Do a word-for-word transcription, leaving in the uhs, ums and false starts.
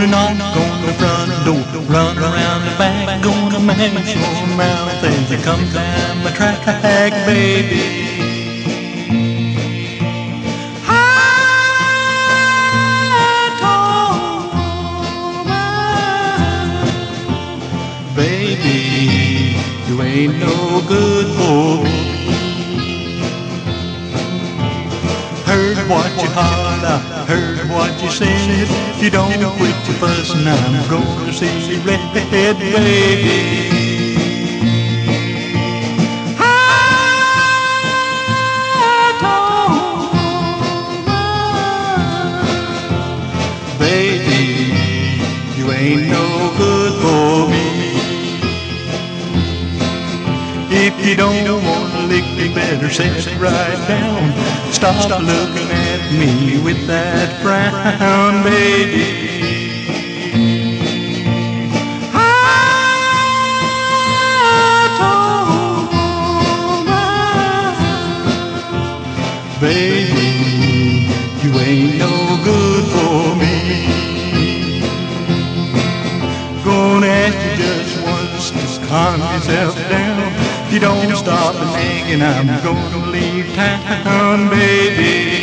Gonna knock on the front door, run around the back, gonna mash your mouth as you come down the track, baby. I told my baby, you ain't no good for me. Heard what you holler, heard what you said. You don't quit your fussing, I'm gonna see you red, baby. I told my baby, you ain't no good for me. If you don't wanna lick me, better sit right down. Stop looking at me with that frown, baby. I told my baby, you ain't no good for me. Gonna ask you just once to calm yourself down. If you don't stop nagging, I'm gonna leave town, baby.